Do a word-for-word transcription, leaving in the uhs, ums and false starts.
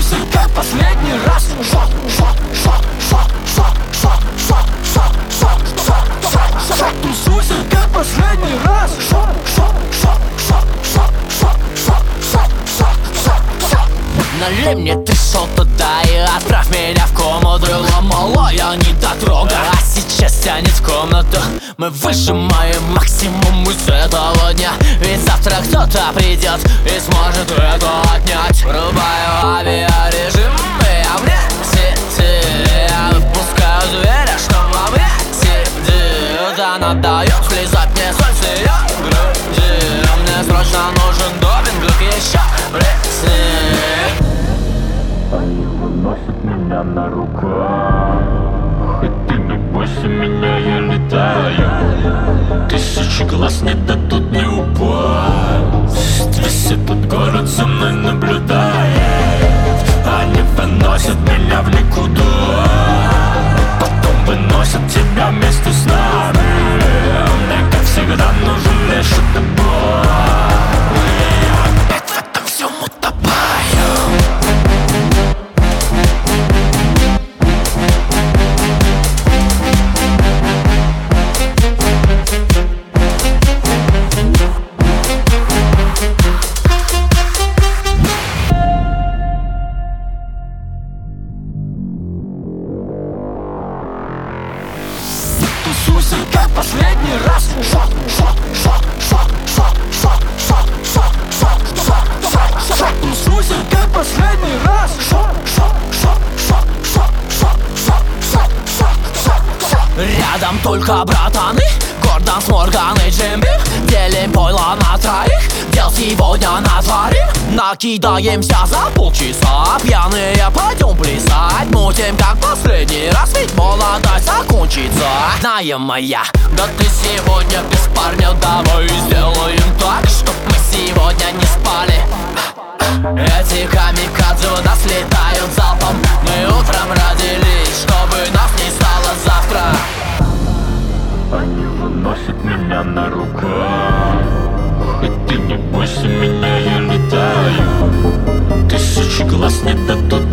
Тусуйся, как последний раз. Шот, шот, шот, шот, шот, шот, шот, шот, шот, шот, шот, шот. Тусуйся, как последний раз. Шот, шот, шот, шот, шот, шот, шот, шот, шот, шот, шот. Налей мне ты шот туда и отправь меня в кому. Дрыла малая недотрога, а сейчас тянет в комнату. Мы выжимаем максимум из этого дня, ведь завтра кто-то придет и сможет это отнять. Врубаю авиарежим, я вне сети. Я выпускаю зверя, что во мне сидит. Она дает слезать мне соль с ее груди. Мне срочно нужен допинг, еще пресни. Они выносят меня на руках, и ты не бойся меня, я летаю. Тысячи глаз не дадут мне упасть. Весь этот город за мной наблюдает. Они выносят меня в никуда, потом выносят тебя вместе с нами. Мне, как всегда, нужен лишь это бой. Опять в этом всем утопаю. Тусуйся, как последний раз. Шот, шот, шот, шот, шот, шот, шот, шот, шот, шот, шот, шот. Тусуйся, как последний раз. Шот, шот, шот, шот, шот, шот, шот, шот, шот, шот, шот. Рядом только братаны, Гордон с Морган и Джимби. Делим пойло на троих, дел сегодня натворим. Накидаемся за полчаса, пьяные пойдем плясать. Мутим как последний раз, ведь молодость закончится. Родная моя, да ты сегодня без парня. Давай сделаем так, чтоб мы сегодня не спали. Эти камикадзе у нас летают залпом. Мы утром родились, чтобы нас не стало завтра. Они выносят меня на руках, и ты не бойся меня, я летаю. Тысячи глаз не дадут